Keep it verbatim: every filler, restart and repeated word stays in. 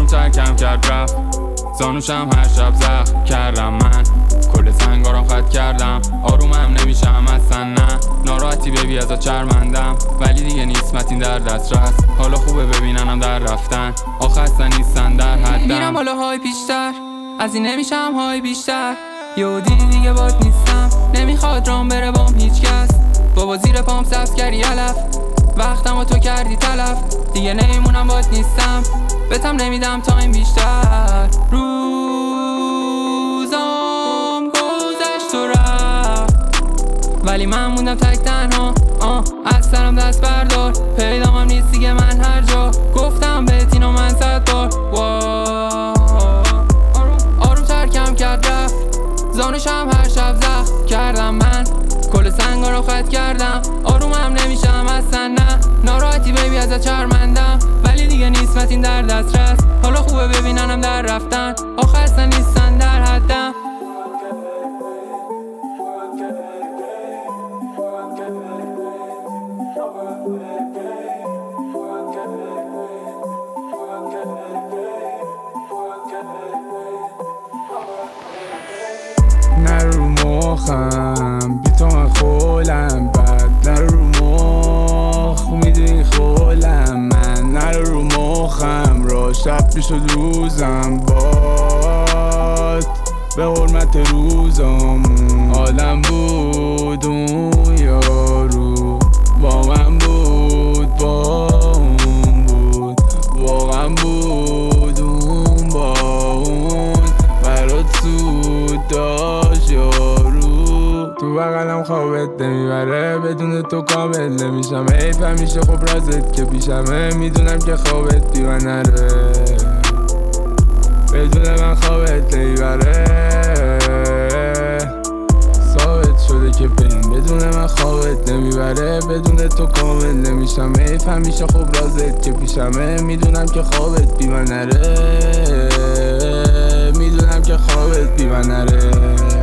آروم ترکم کرد رفت، زانوشم هر شب زخم کردم من، کل سنگارم خط کردم، آرومم نمیشم اصلا نه، ناراحتی ببی ازا چرمندم، ولی دیگه نیست متین در دسترس، حالا خوبه ببیننم در رفتن، آخه اصلا نیستن در حدم. میرم بالا های بیشتر، از این نمیشم های بیشتر، یه دیدی دیگه باد نیستم، نمیخواد رام بره بام هیچ کس، بابا زیر پام سبز کردی علف، وقتم و تو کردی تلف، دیگه نمیمونم باد نیستم، بهتم نمیدم تایم بیشتر، روزام گذشت و رفت، ولی من موندم تک تنها، آه از سرم دست بردار، پیدام هم نیست دیگه من هر جا، گفتم بهت اینو من صد بار، آروم آروم ترکم کرد رفت، زانوشم هر شب زخم کردم من، کل سنگا رو خط کردم، آرومم نمیشم اصلا نه، ناراحتی بیبی ازت چرمندم، ولی دیگه نیست متین در دسترس، حالا خوبه ببیننم در رفتن، آخه اصلا نیستن در حدم. نرو رو مخم بی تو من خولم بد، نرو رو مخ میدونی خولم من، نرو رو مخم را شب میشد روزم باد به حرمت روزامون، آدم بود اون یارو با من بود، با اون بود واقعا بود اون با اون، برات سود داشت یارو، تو بغلم خوابت نمیبره، بدون تو کامل نمیشم، حیف همیشه خب رازت که پیشمه، میدونم که خوابت بی من نره، بدون من خوابت نمیبره، ثابت شده که بین بدون من خوابت نمیبره، بدون تو کامل نمیشم، حیف همیشه خب رازت که پیشمه، میدونم که خوابت بی من نره، میدونم که خوابت بی من نره.